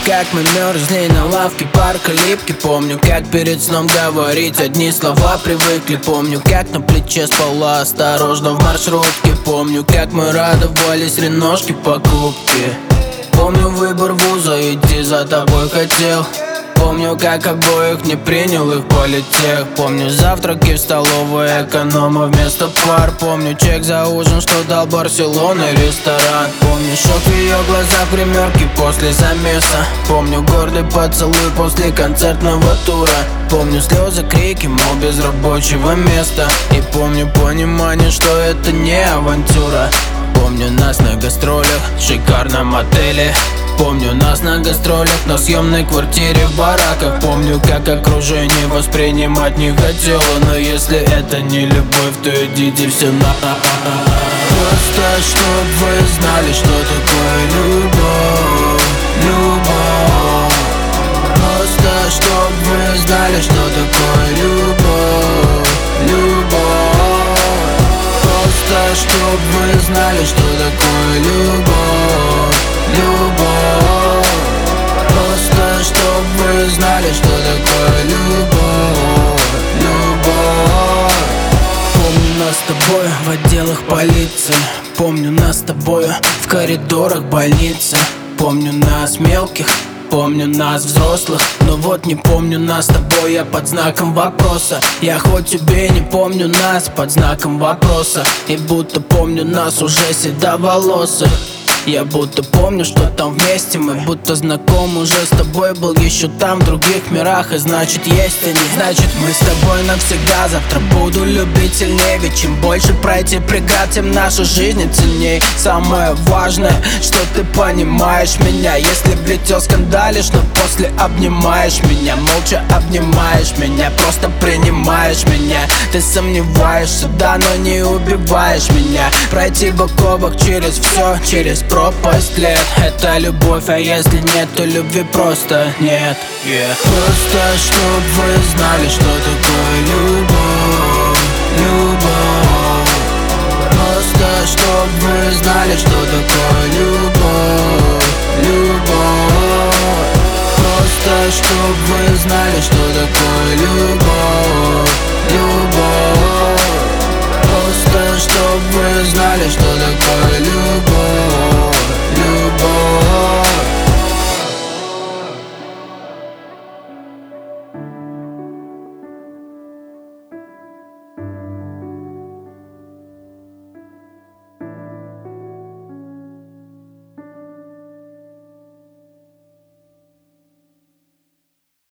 как мы мерзли на лавке парка Липки. Помню, как перед сном говорить одни слова привыкли. Помню, как на плече спала осторожно в маршрутке. Помню, как мы радовались реношке покупки. Помню выбор вуза, идти за тобой хотел. Помню, как обоих не принял их политех. Помню завтраки в столовой эконома вместо пар. Помню чек за ужин, что дал Барселона ресторан. Помню шок в ее глазах в гримерке после замеса. Помню гордый поцелуй после концертного тура. Помню слезы, крики, мол, без рабочего места. И помню понимание, что это не авантюра. Помню нас на гастролях в шикарном отеле. Помню нас на гастролях на съемной квартире в бараках. Помню, как окружение воспринимать не хотело. Но если это не любовь, то идите все на. Просто чтоб вы знали, что такое любовь. Любовь. Просто чтоб вы знали, что такое любовь. Любовь. Просто чтоб вы знали, что такое любовь. Любовь. Просто чтоб вы знали, что такое любовь. Любовь. Помню нас с тобой в отделах полиции. Помню нас с тобой в коридорах больницы. Помню нас мелких, помню нас взрослых. Но вот не помню нас с тобой, я под знаком вопроса. Я хоть убей, не помню нас под знаком вопроса. И будто помню нас уже седоволосых. Я будто помню, что там вместе мы будто знакомы уже с тобой. Был еще там в других мирах, и значит есть они. Значит мы с тобой навсегда. Завтра буду любить сильнее. Ведь чем больше пройти преград, тем наша жизнь ценней. Самое важное, что ты понимаешь меня. Если влетел скандалишь, но после обнимаешь меня. Молча обнимаешь меня, просто принимаешь меня. Ты сомневаешься, да, но не убиваешь меня. Пройти в оковах через все, через пропасть лет. Это любовь, а если нет, то любви просто нет. Просто чтоб вы знали, что такое любовь. Любовь. Просто чтоб вы знали, что такое любовь. Любовь. Просто чтоб вы знали, что такое